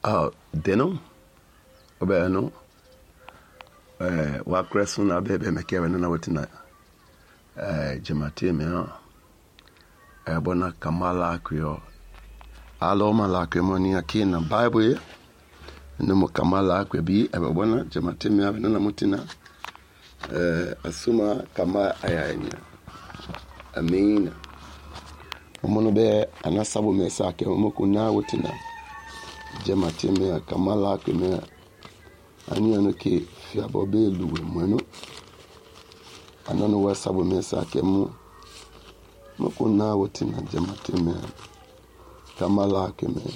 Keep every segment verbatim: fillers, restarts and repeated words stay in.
Uh, deno obe no eh wa kresu na bebe mekewe na wetina eh jemate me no eh bona kamala akyo alo mala akyo ni akina bible no mo kamala akyo bi e bona jemate me na mutina eh asuma kama ayanya amin omono be anasabo mesa ke mo kuna wetina jemate me kamala akyo me ani ano ke fiabo be luwe mweno anano wasabo mesa ke mu moko na wotina jemate me kamala ke me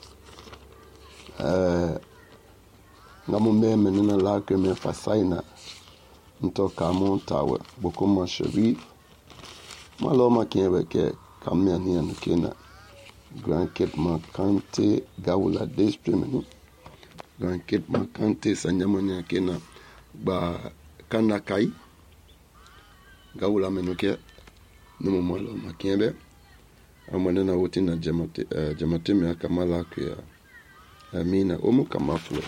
eh ngamu meme nina la ke me fasaina ntoka mu tawe bokoma sheri maloma kewe ke kamya ni ano kena Grand Cape Makante Gawula District Grand Cape Makante Sanyamanya kena ba Kanakai Gawula menuke numu mwalo makembe amwanena wote na jamate uh, jamate me akamala kwa amina omu kama flo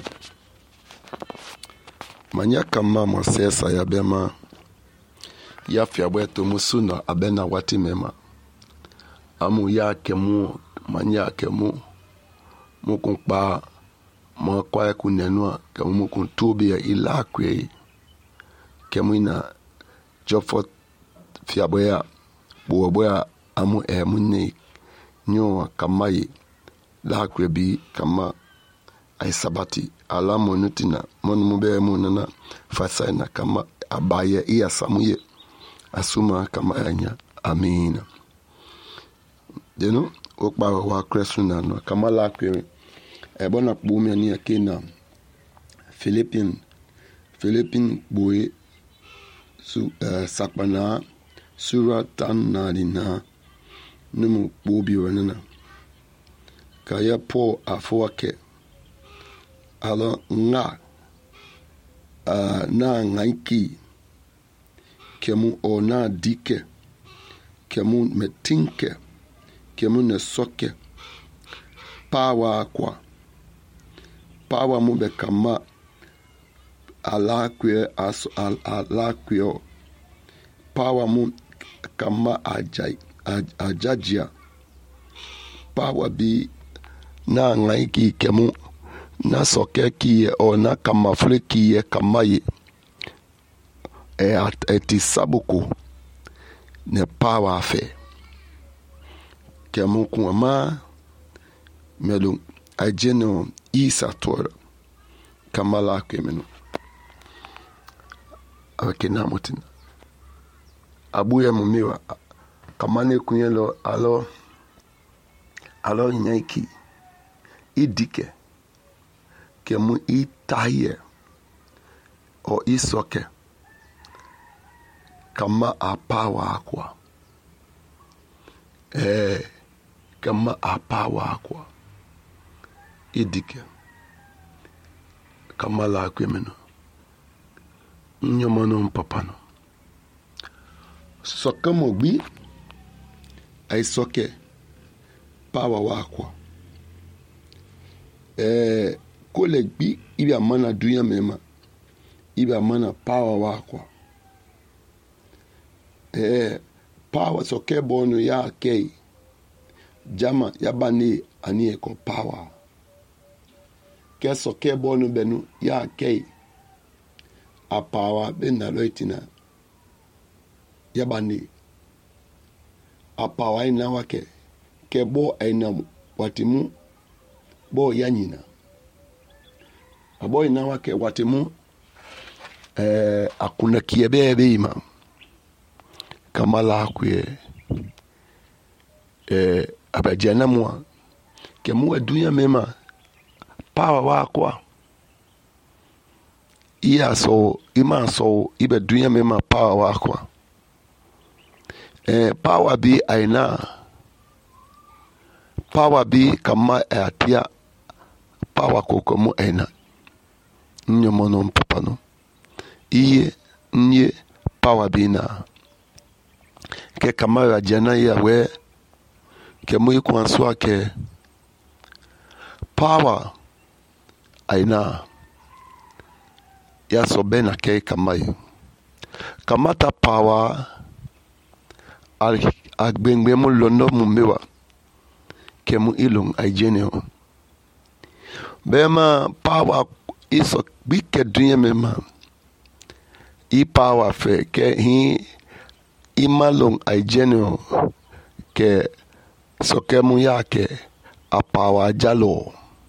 manya kama mwasesa ya bema ya fiabweto musuna abena wati mema amu ya kemu manya kemu mukumpa mwa kwa kunenwa kemu mukuntubi ya ila kwe kemu ina jofot fiabwea buwabwea amu e munne nyowa kamayi la kwe bi kama ay sabati ala monutina monu mube munana fasaina kama abaye iya samuye asuma kama anya amina deno okpa wa kresuna no kama la kwe e bona kpumi ni akina Philippine Philippine boy su uh, sakpana sura tanadina numu bobi wanana kaya po afoake ala nga uh, na ngaiki kemu ona dike kemu metinke kemu ne soke pawa kwa pawa mube kama alakwe as al alakwe pawa mu kama ajai aj, ajajia pawa bi na ngaiki kemu na soke kiye o na kama fle kiye kama ye e at eti sabuku ne pawa fe kemu kuma melu ajeno isa tora kama la kemenu akena mutina abuya mumiwa kamane kunyelo alo alo nyaiki idike kemu itaye o isoke kama apawa akwa eh kama apawa akwa idike kama la kwemeno nyomono mpapano soke mogbi ay soke pawa wakwa eh kolegbi ibi amana dunya mema ibi amana pawa wakwa eh pawa soke bonu ya kei jama yabani ani eko pawa ke soke bonu benu ya kei apawa bena loitina yabani apawa ina wake ke bo aina watimu bo yanyina abo ina wake watimu eh akuna kiebebe ima kama la kwe eh abajana mwa ke mu adunya mema pawa wakwa iya so ima so ibe dunya mema pawa wakwa eh power bi aina power bi kama atia power kokomo aina nyomono mpapano iye nye power bi na ke kama jana ya we ke mu ikwanso ake power aina ya sobena ke kamai kamata pawa al agbengbe mu londo mu mewa ke mu ilung aijene o bema pawa iso bike dunya mema i pawa fe ke hi imalung aijene o ke soke mu yake a pawa jalo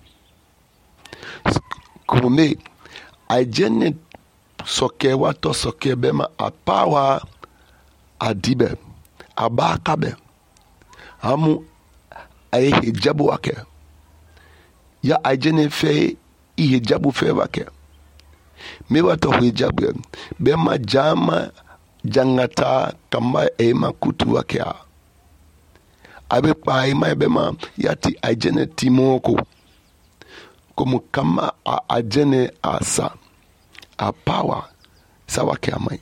kume aijene soke wato soke bema a pawa adibe abakabe hamu ay hijabu wake ya aijene fe i hijabu fe wake me wato hijabu bema jama jangata kama ema kutu wake abe pa ema bema yati aijene timoko como kama a aijene asa a power sawa ke amai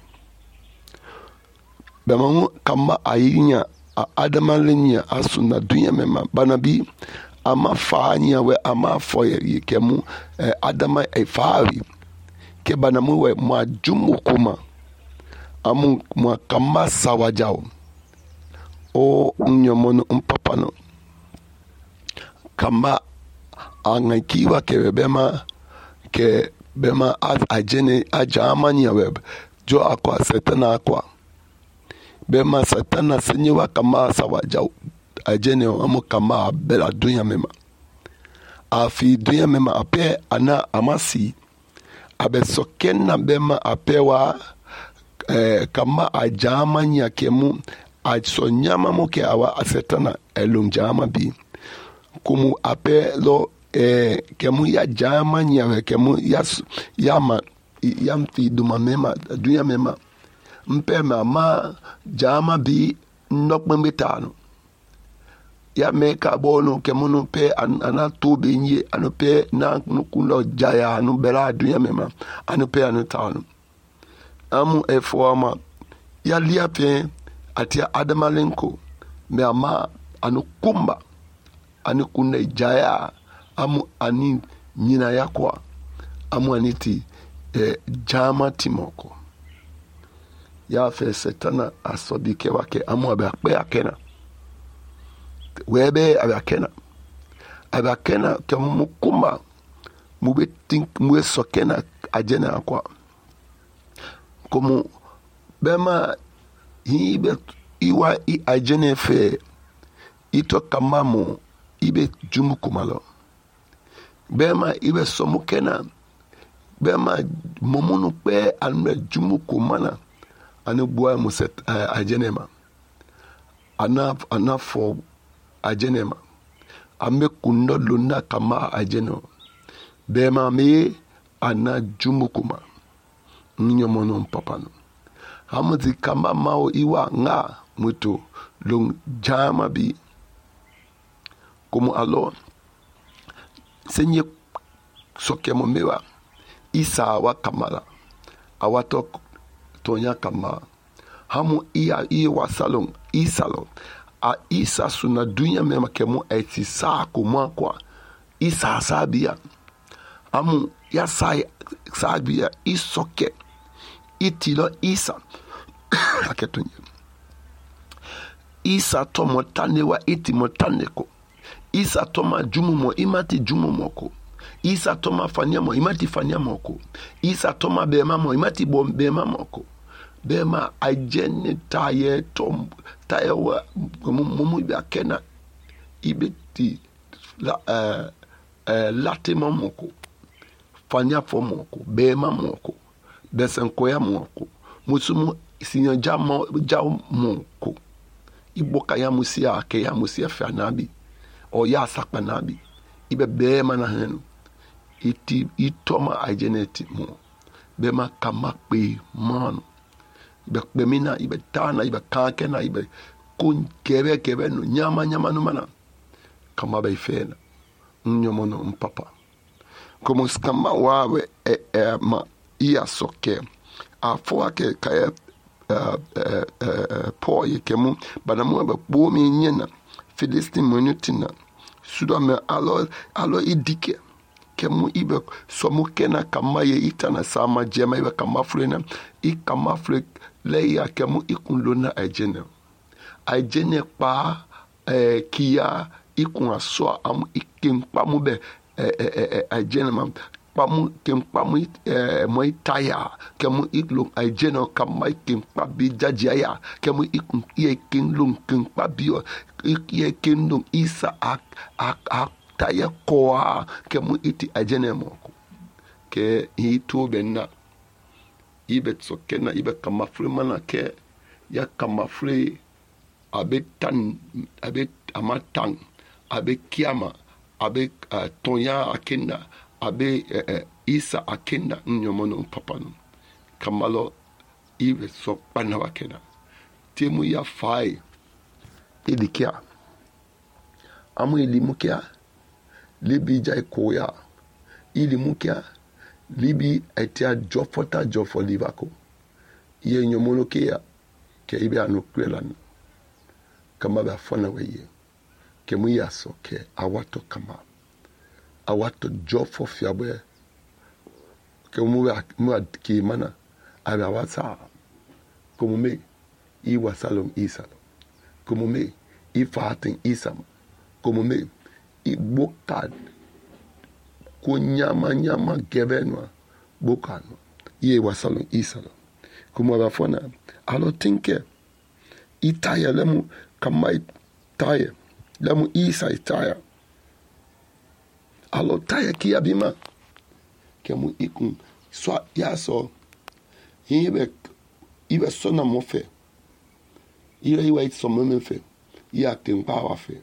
bema kama ayinya a adamalinya asuna dunya mema banabi ama fanya we ama foye kemu eh, adama e faari ke banamu we majumu kuma amu mwa kama sawa jao o nyomono mpapano kama angakiwa ke bema ke bema ajene ajamanya web jo akwa setana akwa bema satana senyewa kama sawaja ajene amu kama bela dunya mema afi dunya mema ape ana amasi abe sokena bema apewa eh, kama ajamanya kemu asonyama moke awa asetana elungjama bi kumu ape lo eh, kemu ya jama nyawe kemu ya yama yamfi duma mema dunya mema mpe mama jama bi nokme mitano ya meka bono kemu no pe an, ana tobe nye anu pe na nukulo jaya anu bela dunya mema anu pe anu tano amu efuama ya liape atia adamalenko me ama anu kumba anu kunne jaya amu ani nyina yakwa amu aniti eh, jama timoko ya fe setana asobike wake amu abe akpe akena webe abe akena abe akena kemu mukumba mube tink mube sokena ajena akwa komu bema hibe iwa i ajene fe ito kamamu ibe jumu kumalo bema ibe somu kena bema momunu pe anme jumu kumana anu bua muset uh, ajenema ana ana fo ajenema ame kundo luna kama ajeno bema me ana jumu kuma nyomono mpapano hamuzi kama mao iwa nga mutu lung jama bi como alo senye soke mo mewa isa wa kamala awato tonya kama hamu iya iwa salon isalo a isa suna dunya mema kemu eti saa kuma kwa isa sabia hamu ya sai sabia isoke itilo isa aketunye isa tomo tanewa iti motaneko isa toma jumumo imati jumumoko isa toma fanyamo imati fanyamoko isa toma bemamo imati bemamoko bema ajene taye tom taye wa mumu bakena ibeti la uh, uh, latema moko fanya fomoko bemamoko besenkoya moko musumu sinya jamo jaw moko iboka ya musia ke ya musia fanabi o ya sakanabi ibe bema na henu iti itoma ageneti mo bema kama pe manu ibe bemina ibe tana ibe kankena ibe kun kebe kebe no nyama nyama no mana kama be fena nyomo no mpapa como skama wawe e, e, ma iya soke a fo ake kaya uh, uh, uh, po yekemu banamu ba bo mi nyena Filistin monutina sudo me alo alo idike kemu ibe somu kena kama ye itana sama jema ibe kama frena i kama fre le ya kemu ikun lona ajene ajene pa eh, kia ikun aso am ikin pamu be eh, eh, eh, ajene mam pamu kem pamu eh, mo itaya kemu iklong ajene kama ikin pa bi jajaya kemu ikun ye kin lung kin pa bio ye kin lung isa ak ak ak taya koa kemu iti ajene moko ke hito benna ibe tsokena ibe kama fre mana ke ya kama fre abe tan abe amatan abe kiama abe uh, tonya akenda abe uh, uh, isa akenda nyomono papano kamalo ibe so pana wakena temu ya fai idikia amu ilimukia libi jai koya ilimukia libi etia jofota jofo livako ye nyomono kia ke ibe anukwelan kama ba fona weye ke mu yaso ke awato kama awato jofo fiabe ke mu mu ki mana aba wasa como me i wasalom isalo como me i fatin isam como me i bokad ko nyama nyama gebenwa bokano ye wasalom isalo como aba fona alo tinke itaya lemu kama itaya lemu isa itaya alo taya kia bima kemu ikun so yaso ibe ibe sona mofe ire iwe somme fe ya kempa wa fe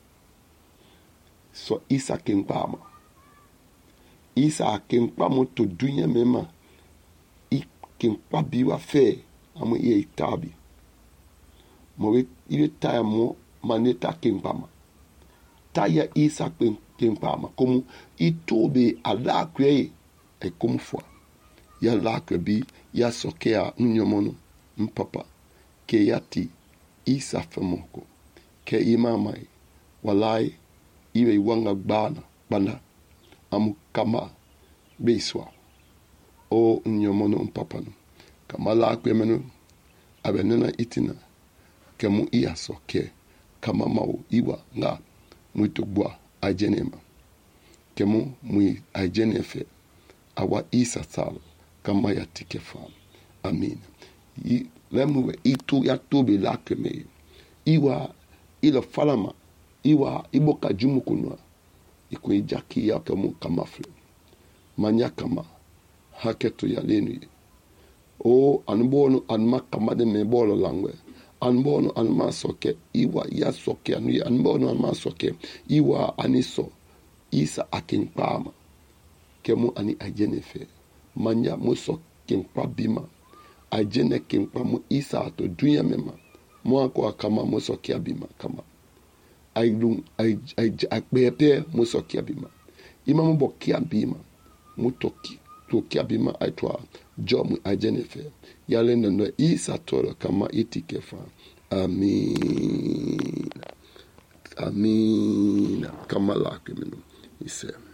so isa kempa ma isa kempa mo to dunya mema i kempa biwa fe amu ye itabi mo ile taya mo maneta kempa ma taya isa kempa ma como itobe ala kwe e como foi ya lakwe bi ya sokea nyomono mpapa ke yati isa famoko ke imamai walai iwe wanga bana bana amu kama beiswa o nyomono mpapa no kama lakwe meno abenena itina kemu iya soke kama mau iwa nga muito boa ajenema kemu mui ajenefe awa isa sal kama ya tikefa amin I, lemu itu ya tobe lakeme iwa ila falama iwa iboka jumu kunwa iko ijaki ya kemu kama fle manya kama haketo ya lenu o anbono anma kama de mebolo langwe anbono anma soke iwa ya soke anu anbono anma soke iwa aniso isa akinpama kemu ani ajenefe manya muso kinkpa bima ajene kinkpa mu isa ato dunya mema mo akwa kama muso kia bima kama ailung ai ai akpepe muso kia bima ima mo bokia bima mutoki to kia bima aitwa jomu ajenefe yale nendo isa toro kama itikefa amin amin kama lake meno ise